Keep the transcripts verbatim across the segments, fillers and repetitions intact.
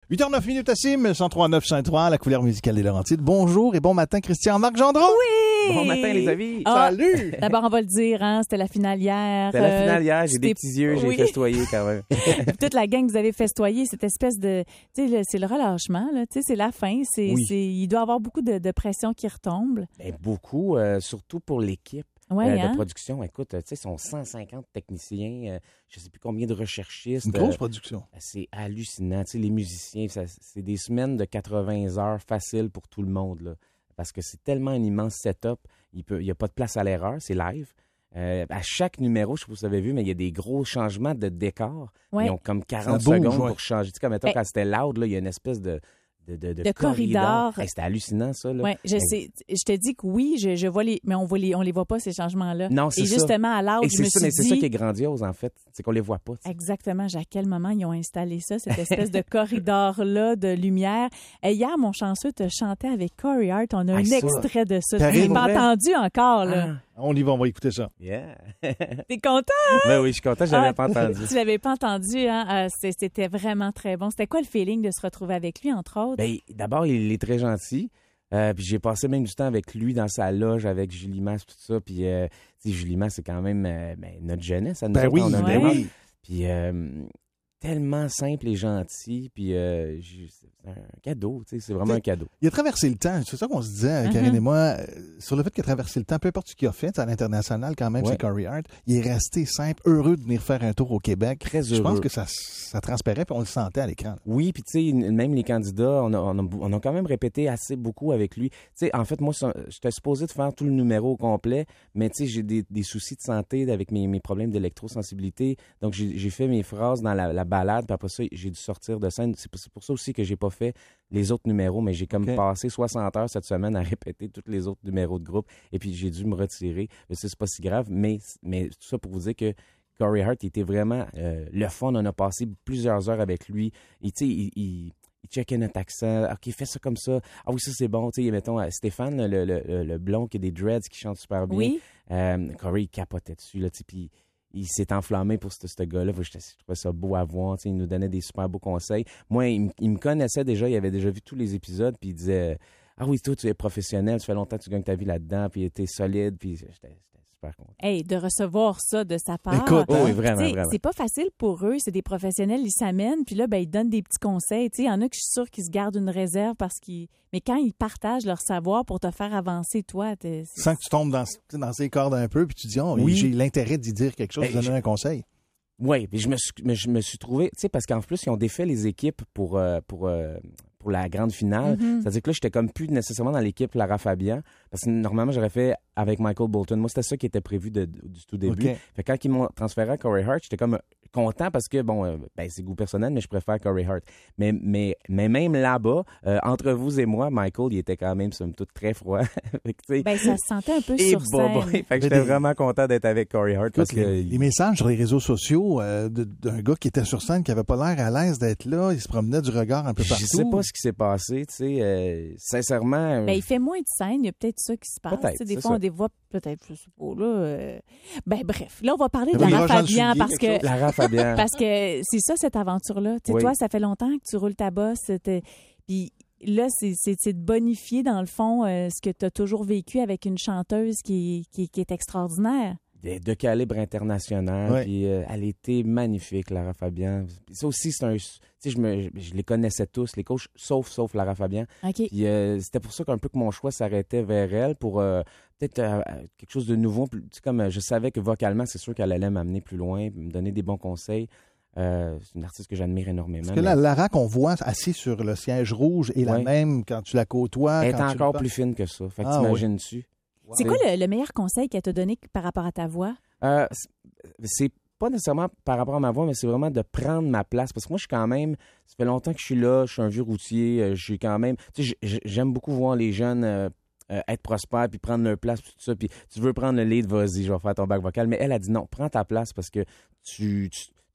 huit heures neuf minutes à Sim, cent trois neuf cent trois, la couleur musicale des Laurentides. Bonjour et bon matin, Christian-Marc Gendron. Oui! Bon matin, les amis. Ah, Salut! D'abord, on va le dire, hein, c'était la finale hier. C'était la finale hier, j'ai c'était- des petits yeux, j'ai oui. festoyé quand même. Toute la gang, vous avez festoyé cette espèce de... Tu sais, le- c'est le relâchement, là. Tu sais, c'est la fin. C'est, Oui. c'est, il doit y avoir beaucoup de, de pression qui retombe. Ben, beaucoup, euh, surtout pour l'équipe Ouais, euh, hein? de production. Écoute, tu sais, ils sont cent cinquante techniciens, euh, je ne sais plus combien de recherchistes. Une grosse euh, production. c'est hallucinant. Tu sais, les musiciens, ça- c'est des semaines de quatre-vingts heures faciles pour tout le monde, là. Parce que c'est tellement un immense setup. Il n'y a pas de place à l'erreur, c'est live. Euh, à chaque numéro, je ne sais pas si vous avez vu, mais il y a des gros changements de décor. Ouais. Ils ont comme quarante Ça bouge, secondes ouais. pour changer. Tu sais, comme mettons, Eh. quand c'était loud, là, il y a une espèce de, de, de, de De corridor. Hey, c'était hallucinant, ça. Là. Ouais, je Hey, sais. Je te dis que oui, je, je vois les, mais on voit les, on les voit pas ces changements-là. Non, c'est Et ça. justement à l'âge, Et je c'est me ça, suis mais c'est ça dit- qui est grandiose, en fait. C'est qu'on les voit pas. tu sais. Exactement. À quel moment ils ont installé ça, cette espèce de corridor-là de lumière. Et hier, mon chanceux te chantait avec Corey Hart. On a Ah, un ça. extrait de ça. Karine, Tu l'as pas pour vrai? entendu encore, là. Ah, On y va, on va écouter ça. yeah. T'es content? Ben oui, je suis content, je l'avais Ah, pas entendu. Tu l'avais pas entendu, hein? Euh, c'est- C'était vraiment très bon. C'était quoi le feeling de se retrouver avec lui, entre autres? Ben, d'abord, il est très gentil. Euh, puis j'ai passé même du temps avec lui dans sa loge, avec Julie Masse, tout ça. Puis, euh, tu sais, Julie Masse, c'est quand même euh, ben, notre jeunesse. À nous Ben autres, oui, on a ben vraiment- oui. Puis, euh, tellement simple et gentil. Puis, euh, j'ai- c'est un cadeau, tu sais, c'est vraiment un cadeau. Il a traversé le temps. C'est ça qu'on se disait, Uh-huh. Karine et moi, euh, sur le fait qu'il a traversé le temps, peu importe ce qu'il a fait, à l'international quand même, Ouais. c'est Corey Hart. Il est resté simple, heureux de venir faire un tour au Québec. Très Je pense heureux. que ça, ça transpérait puis on le sentait à l'écran. Oui, puis tu sais, même les candidats, on a, on, a, on a quand même répété assez beaucoup avec lui. Tu sais, en fait, moi, ça- j'étais supposé de faire tout le numéro au complet, mais tu sais, j'ai des, des soucis de santé avec mes, mes problèmes d'électrosensibilité. Donc, j'ai j'ai fait mes phrases dans la, la balade, puis après ça, j'ai dû sortir de scène. C'est pour, c'est pour ça aussi que j'ai pas fait les autres numéros, mais j'ai comme OK. passé soixante heures cette semaine à répéter tous les autres numéros de groupe, et puis j'ai dû me retirer. Mais ça, c'est pas si grave, mais, mais tout ça pour vous dire que Corey Hart, il était vraiment euh, le fun. On a passé plusieurs heures avec lui. Et tu sais, il, il, il checkait notre accent. OK, fais ça comme ça. Ah oui, ça, c'est bon. Tu sais, mettons, euh, Stéphane, le, le, le, le blond qui a des dreads, qui chante super bien. Oui. Euh, Corey, il capotait dessus, là, tu sais, puis il s'est enflammé pour ce, ce gars-là. Je, je trouvais ça beau à voir. Tu sais, il nous donnait des super beaux conseils. Moi, il, m- il me connaissait déjà. Il avait déjà vu tous les épisodes, puis il disait « Ah oui, toi, tu es professionnel. Ça fait longtemps que tu gagnes ta vie là-dedans, puis tu es solide. » Puis j'étais j'étais super content. Hey, de recevoir ça de sa part. Écoute, Oh, hein? oui, vraiment, Tu sais, vraiment. c'est pas facile pour eux, c'est des professionnels, ils s'amènent, puis là, ben, ils donnent des petits conseils. Tu sais, il y en a que je suis sûre qu'ils se gardent une réserve parce qu'ils. Mais quand ils partagent leur savoir pour te faire avancer, toi, t'es- c'est- Sans que tu tombes dans, dans ses cordes un peu puis tu dis, oh, Oui. j'ai l'intérêt d'y dire quelque chose, Ben, de donner je- un conseil. Oui, puis je me suis, mais je me suis trouvé, tu sais, parce qu'en plus, ils ont défait les équipes pour, euh, pour, euh, pour la grande finale. Mhm. C'est-à-dire que là, j'étais comme plus nécessairement dans l'équipe Lara Fabian, parce que normalement, j'aurais fait avec Michael Bolton. Moi, c'était ça qui était prévu de- de- du tout début. OK. Fait que quand ils m'ont transféré à Corey Hart, j'étais comme content parce que, bon, euh, ben, c'est goût personnel, mais je préfère Corey Hart. Mais, mais, mais même là-bas, euh, entre vous et moi, Michael, il était quand même, somme toute, très froid. Fait que, tu sais, Ben, ça se sentait un peu et sur bon, scène. Fait que Mais j'étais des- vraiment content d'être avec Corey Hart parce Écoute, que... les, les messages sur les réseaux sociaux euh, de- d'un gars qui était sur scène, qui avait pas l'air à l'aise d'être là, il se promenait du regard un peu partout. Je sais pas ce qui s'est passé, tu sais, euh, sincèrement. Ben, il fait moins de scènes, il y a peut-être ça qui se passe. Peut-être, Tu sais, des c'est fois, ça. on des voit peut-être, je sais pas, là. euh, Ben, bref. Là, on va parler de Oui, Lara Roger le Fabian soulier, parce quelque que. Lara Fabian. Parce que c'est ça, cette aventure-là. Tu sais, Oui. toi, ça fait longtemps que tu roules ta bosse. t'es- Puis là, c'est, c'est, c'est de bonifier, dans le fond, euh, ce que tu as toujours vécu avec une chanteuse qui, qui, qui est extraordinaire. de, de calibre international. Ouais. Puis euh, elle était magnifique, Lara Fabian. Puis ça aussi, c'est un. Tu sais, je, me, je, je les connaissais tous, les coachs, sauf, sauf Lara Fabian. OK. Puis euh, c'était pour ça qu'un peu que mon choix s'arrêtait vers elle pour euh, peut-être euh, quelque chose de nouveau. Plus- Tu sais, comme euh, je savais que vocalement, c'est sûr qu'elle allait m'amener plus loin, me donner des bons conseils. Euh, c'est une artiste que j'admire énormément. Parce que mais là, Lara qu'on voit assise sur le siège rouge est la Ouais. même quand tu la côtoies. elle est quand tu encore le plus fine que ça. Fait que Ah, t'imagines-tu? C'est quoi le, le meilleur conseil qu'elle t'a donné par rapport à ta voix? Euh, c'est- c'est pas nécessairement par rapport à ma voix, mais c'est vraiment de prendre ma place. Parce que moi, je suis quand même... Ça fait longtemps que je suis là, je suis un vieux routier, euh, je suis quand même... Tu sais, j- j'aime beaucoup voir les jeunes euh, euh, être prospères, puis prendre leur place, puis tout ça. Puis tu veux prendre le lead, vas-y, je vais faire ton bac vocal. Mais elle a dit non, prends ta place parce que tu... tu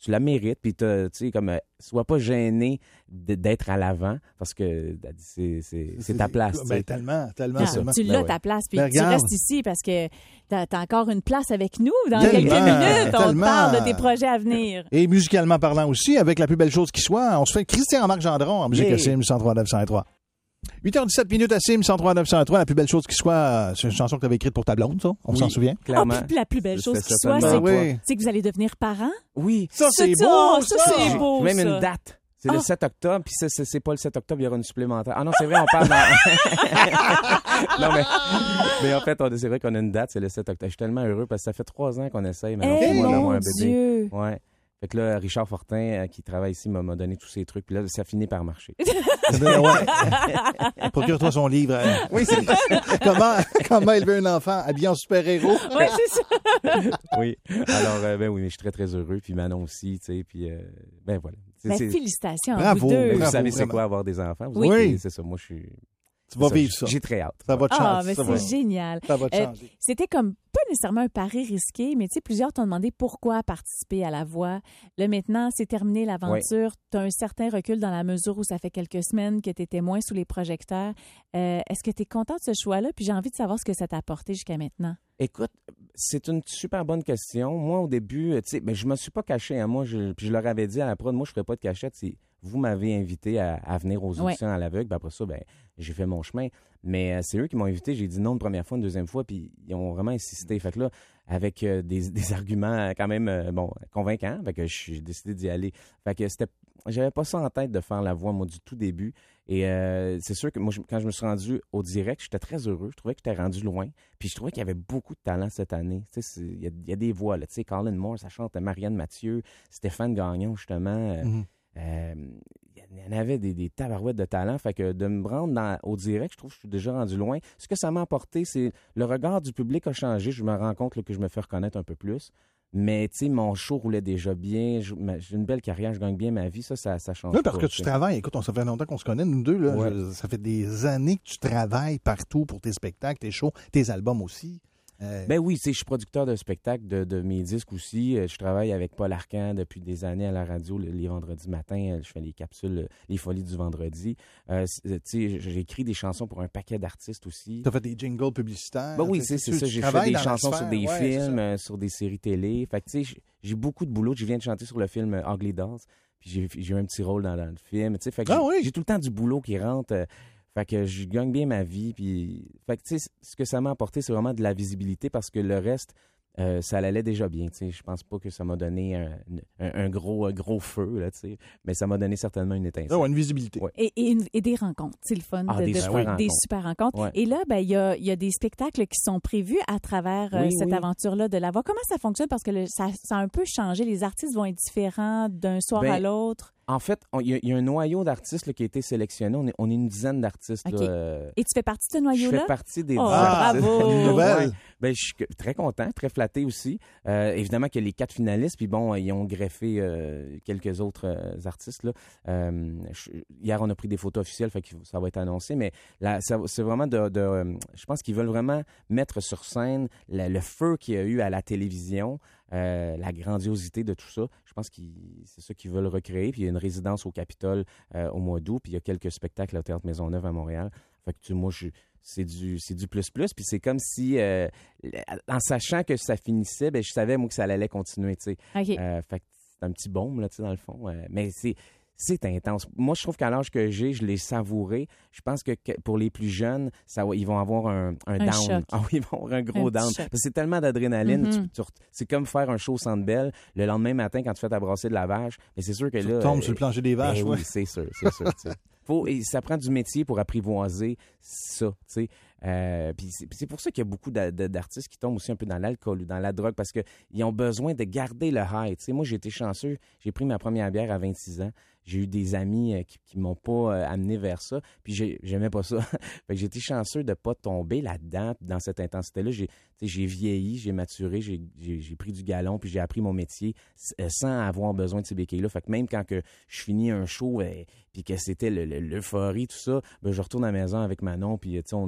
tu la mérites, puis tu sais, comme, euh, sois pas gêné de, d'être à l'avant, parce que c'est, c'est, c'est ta place. Ben, tellement, tellement, Ah, tellement. tu l'as, Ben ta ouais. place, puis Ben, tu regarde. restes ici parce que t'as, t'as encore une place avec nous dans Tellement, quelques minutes. On te tellement. parle de tes projets à venir. Et musicalement parlant aussi, avec la plus belle chose qui soit, on se fait Christian-Marc Gendron en musique Yeah. à C I M cent trois neuf cent trois. huit heures dix-sept minutes à C I M cent trois neuf cent trois, la plus belle chose qui soit, c'est une chanson que tu avais écrite pour ta blonde, ça? On Oui, s'en souvient? Ah, Clairement. puis la plus belle chose C'est qui soit, certainement c'est, Ah oui. c'est que vous allez devenir parents. Oui. Ça, c'est Ça, beau, ça, ça! c'est beau, Même ça. une date. C'est le Ah. sept octobre, puis c'est, c'est, c'est pas le sept octobre, il y aura une supplémentaire. Ah non, c'est vrai, on parle dans... non, mais, mais en fait, on, c'est vrai qu'on a une date, c'est le sept octobre. Je suis tellement heureux parce que ça fait trois ans qu'on essaye maintenant Eh pour moi, d'avoir mon un bébé. Dieu! Ouais. Fait que là, Richard Fortin, euh, qui travaille ici, m'a, m'a donné tous ces trucs. Puis là, ça finit par marcher. Ouais. Procure-toi son livre. Oui, c'est comment, comment élever un enfant habillé en super-héros. Oui, c'est ça. Oui. Alors, euh, ben oui, mais je suis très, très heureux. Puis Manon aussi, tu sais. Puis, euh, ben voilà. C'est, Ben, c'est- félicitations à Bravo, vous deux. ben, vous bravo, savez c'est vraiment. quoi avoir des enfants. Vous Oui. savez, c'est ça. Moi, je suis... Tu vas ça, vivre ça. J'ai très hâte. Ça va te Ah, changer. mais ça, c'est va, génial. ça va te Euh, changer. C'était comme pas nécessairement un pari risqué, mais tu sais, plusieurs t'ont demandé pourquoi participer à la voix. Là, maintenant, c'est terminé l'aventure. Tu as un certain recul dans la mesure où ça fait quelques semaines que tu étais moins sous les projecteurs. Euh, est-ce que tu es content de ce choix-là? Puis j'ai envie de savoir ce que ça t'a apporté jusqu'à maintenant. Écoute, c'est une super bonne question. Moi, au début, tu sais, ben, je me suis pas caché. Hein. Moi, je, puis je leur avais dit à la prod, moi, je ferais pas de cachette. Si vous m'avez invité à, à venir aux auditions à l'aveugle, ben après ça, ben, j'ai fait mon chemin. Mais euh, c'est eux qui m'ont invité. J'ai dit non une première fois, une deuxième fois, puis ils ont vraiment insisté. Fait que là, avec euh, des, des arguments quand même, euh, bon, convaincants, fait que j'ai décidé d'y aller. Fait que c'était, j'avais pas ça en tête de faire la voix, moi, du tout début. Et euh, c'est sûr que moi, je- quand je me suis rendu au direct, j'étais très heureux. Je trouvais que j'étais rendu loin. Puis je trouvais qu'il y avait beaucoup de talent cette année. Tu sais, c'est- il y, a- il y a des voix, là. Tu sais, Colin Moore, ça chante Marianne Mathieu, Stéphane Gagnon, justement. euh, Mhm. euh, il y en avait des, des tabarouettes de talent. Fait que de me rendre dans- au direct, je trouve que je suis déjà rendu loin. Ce que ça m'a apporté, c'est le regard du public a changé. Je me rends compte là, que je me fais reconnaître un peu plus. Mais, tu sais, mon show roulait déjà bien. Je- ma- J'ai une belle carrière, je gagne bien ma vie. Ça, ça, ça change Oui, parce pas, que tu tu sais. travailles. Écoute, on ça fait longtemps qu'on se connaît, nous deux. Là. Ouais. Je- ça fait des années que tu travailles partout pour tes spectacles, tes shows, tes albums aussi. Euh, Ben oui, tu sais, je suis producteur de spectacles, de, de mes disques aussi. Euh, Je travaille avec Paul Arcand depuis des années à la radio, le- les vendredis matins. Euh, Je fais les capsules, euh, les folies du vendredi. Euh, c- euh, tu sais, j'ai écrit des chansons pour un paquet d'artistes aussi. tu as fait des jingles publicitaires. Ben oui, Tu- c'est, tu- c'est tu ça. J'ai fait travailles des dans la chansons sur sphère. des Ouais, c'est films, ça. euh, sur des séries télé. Fait que tu sais, j'ai- j'ai beaucoup de boulot. Je viens de chanter sur le film euh, Ugly Dolls. Puis j'ai, j'ai eu un petit rôle dans, dans le film. Tu sais, fait que Ah j'ai, oui? j'ai tout le temps du boulot qui rentre. euh, fait que je gagne bien ma vie. Puis, fait que tu sais, ce que ça m'a apporté, c'est vraiment de la visibilité parce que le reste, euh, ça allait déjà bien. Tu sais, je pense pas que ça m'a donné un, un- un gros, un gros feu, là, tu sais, mais ça m'a donné certainement une étincelle. Ah ouais, une visibilité. Ouais. Et, et, une- et des rencontres. C'est le fun. Ah, de, des de- super des rencontres. super rencontres. Ouais. Et là, ben, il y a, il y a des spectacles qui sont prévus à travers euh, Oui, cette oui. aventure-là de la voix. Comment ça fonctionne? Parce que le- ça, ça a un peu changé. Les artistes vont être différents d'un soir Ben, à l'autre. En fait, on- il y, a- il y a un noyau d'artistes là, qui a été sélectionné. On est, on est une dizaine d'artistes. OK. Là, euh, Et tu fais partie de ce je noyau-là? fais partie des Oh, dix artistes. bravo! Une nouvelle. Ouais. Ben, je suis que- très content, très flatté aussi. Euh, évidemment qu'il y a les quatre finalistes, puis bon, ils ont greffé euh, quelques autres euh, artistes. Là. Euh, je- hier, on a pris des photos officielles, fait que ça va être annoncé, mais là, ça- c'est vraiment de... de, euh, je pense qu'ils veulent vraiment mettre sur scène la- le feu qu'il y a eu à la télévision, euh, la grandiosité de tout ça. Je pense que c'est ça qu'ils veulent recréer. Puis il y a une résidence au Capitole euh, au mois d'août, puis il y a quelques spectacles au Théâtre Maisonneuve à Montréal. Fait que tu, moi, je, c'est du, c'est du plus plus. Puis c'est comme si, euh, en sachant que ça finissait, ben, je savais moi que ça allait continuer. Tu sais. OK. Euh, fait que c'est un petit baume là, tu sais, dans le fond. Euh, mais c'est c'est intense. Moi, je trouve qu'à l'âge que j'ai, je l'ai savouré. Je pense que que pour les plus jeunes, ça va, ils vont avoir un, un, Un down. choc. Ah oui, ils vont avoir un gros Un petit down. choc. Parce que c'est tellement d'adrénaline. Mhm. tu- tu re- c'est comme faire un show au Centre Bell le lendemain matin quand tu fais ta brassée de lavage. Mais c'est sûr que Tu là... tombes euh, sur le plancher des vaches. ben ouais. oui, c'est sûr, c'est sûr. tu sais. Faut, et ça prend du métier pour apprivoiser ça, tu sais. Euh, puis c'est, puis c'est pour ça qu'il y a beaucoup d'a- de- d'artistes qui tombent aussi un peu dans l'alcool ou dans la drogue parce qu'ils ont besoin de garder le high. Tu sais, moi, j'ai été chanceux. J'ai pris ma première bière à vingt-six ans. J'ai eu des amis euh, qui, qui m'ont pas euh, amené vers ça. Puis j'ai, j'aimais pas ça. Fait que j'ai été chanceux de pas tomber là-dedans, dans cette intensité-là. J'ai, tu sais, j'ai vieilli, j'ai maturé, j'ai, j'ai, j'ai pris du galon, puis j'ai appris mon métier euh, sans avoir besoin de ces béquilles-là. Fait que même quand que je finis un show, euh, puis que c'était le- le- l'euphorie, tout ça, ben, je retourne à la maison avec Manon, puis tu sais, on est,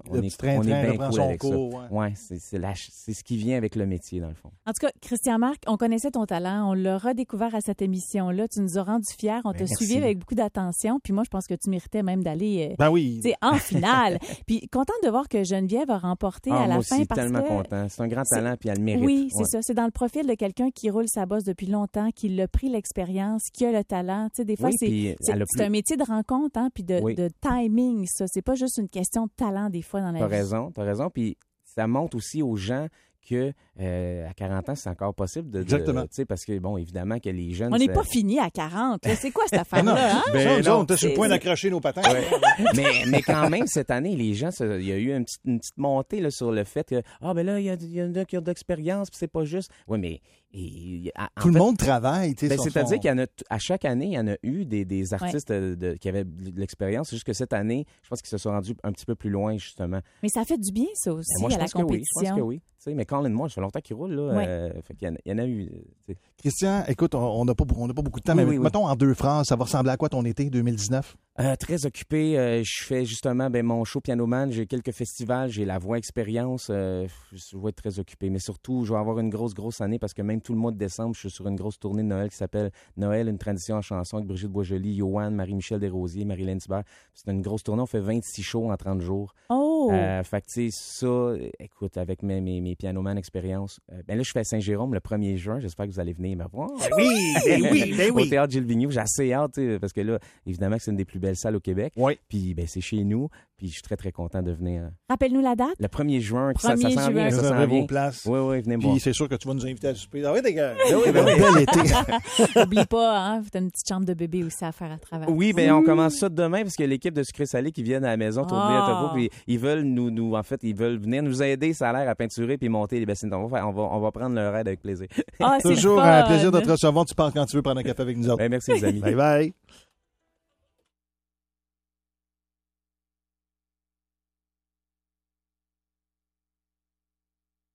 on le est, petit train-train on est bien reprend cool son avec cours. ça. Ouais. Ouais, c'est, c'est, la, c'est ce qui vient avec le métier, dans le fond. En tout cas, Christian Marc, on connaissait ton talent, on l'a redécouvert à cette émission-là. Tu nous as rendu fiers, on Ben, t'a merci. suivi avec beaucoup d'attention. Puis moi, je pense que tu méritais même d'aller euh, Ben oui. tu sais, en finale. Puis contente de voir que Geneviève a remporté Ah, à la moi fin aussi, parce tellement que content. C'est un grand c'est- talent, puis elle le mérite. oui, c'est Ouais. ça. C'est dans le profil de quelqu'un qui roule sa bosse depuis longtemps, qui l'a pris l'expérience, qui a le talent. Tu sais, des fois, Oui, c'est, puis c'est, elle a c'est plus- un métier de rencontre, hein, puis de, Oui. de timing, ça. C'est pas juste une question de talent, des fois, dans la T'as vie. raison, t'as raison. Puis ça montre aussi aux gens que euh, à quarante ans, c'est encore possible de... de- Exactement. tu sais, parce que, bon, évidemment que les jeunes... On n'est ça- pas fini à quarante. là. C'est quoi cette Ah non, affaire-là? Hein? ça, Ben ça, non, on était sur le c'est- point d'accrocher nos patins. Ouais. mais, mais quand même, cette année, les gens, ça- il y a eu une petite, une petite montée là, sur le fait que, ah, ben là, il y, a- il y en a qui ont de l'expérience, puis c'est pas juste. Oui, mais. et- en Tout le fait, monde travaille. tu sais, ben, sur c'est-à-dire son- qu'il y en a, t- à chaque année, il y en a eu des, des artistes de- de- qui avaient de l'expérience. C'est juste que cette année, je pense qu'ils se sont rendus un petit peu plus loin, justement. Mais ça fait du bien, ça aussi, Ben, moi, je à la pense que oui. Je compétition. pense que oui. Tu sais, mais Colin Moore, ça fait longtemps qu'il roule, là. Ouais. euh, fait qu'il y en a, il y en a eu. euh, tu sais. Christian, écoute, on n'a pas, on n'a pas beaucoup de temps, Oui, mais oui, oui. mettons en deux phrases, ça va ressembler à quoi ton été deux mille dix-neuf? Euh, très occupé. Euh, je fais justement ben, mon show Pianoman. J'ai quelques festivals. J'ai la voix expérience. Euh, je vais être très occupé. Mais surtout, je vais avoir une grosse, grosse année parce que même tout le mois de décembre, je suis sur une grosse tournée de Noël qui s'appelle Noël, une tradition en chanson avec Brigitte Boisjoli, Yoann, Marie-Michel Desrosiers, Marie-Laine Thibert. C'est une grosse tournée. On fait vingt-six shows en trente jours. Oh! Euh, fait que, tu sais, ça, euh, écoute, avec mes, mes, mes Pianoman expériences, euh, ben là, je fais à Saint-Jérôme le premier juin. J'espère que vous allez venir me voir. Oui, ben oui, ben Au Théâtre Gilles Vigneault. J'ai assez hâte, tu sais, parce que là, évidemment que c'est une des plus belles salles au Québec. Oui. Puis ben, c'est chez nous. Puis je suis très, très content de venir. euh, Rappelle-nous la date. Le premier juin, ça, ça premier s'en vient, juin. ça s'en Réservez vient. vos places. Oui, oui, venez me voir. Puis c'est sûr que tu vas nous inviter à souper. Ah oui, des gars. Ben oui, ben oui. Bel été. Oublie pas, hein, t'as une petite chambre de bébé aussi à faire à travers. Oui, ben on commence ça demain parce que l'équipe de Sucré Salé qui viennent à la maison tourner Ah. à Topo, puis ils veulent nous, nous, en fait, ils veulent venir nous aider, ça a l'air, à peinturer puis monter les bassines. On va, faire- on va, on va prendre leur aide avec plaisir. Ah, c'est Toujours le un fun. plaisir de te recevoir. Tu pars quand tu veux prendre un café avec nous autres. Ben, merci les amis. Bye bye.